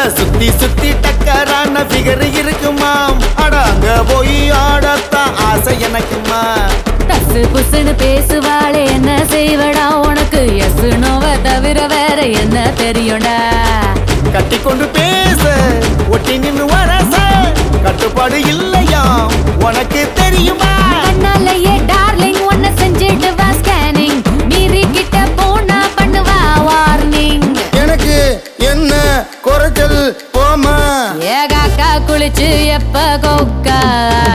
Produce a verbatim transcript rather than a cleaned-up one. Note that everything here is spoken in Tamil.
சுத்தி சுத்தி டக்கரான ஃபிகர் இருக்குமாம். அட அங்க போய் ஆடத்தான் ஆசை எனக்குமா. தசு புசுன்னு பேசுவாளே என்ன செய்வடா உனக்கு எஸ் நோவ தவிர வேற என்ன தெரியும்டா. கட்டி கொண்டு பேச ஒட்டி நின்னு வரச கட்டுப்பாடு இல்லையா உனக்கு தெரியுமா.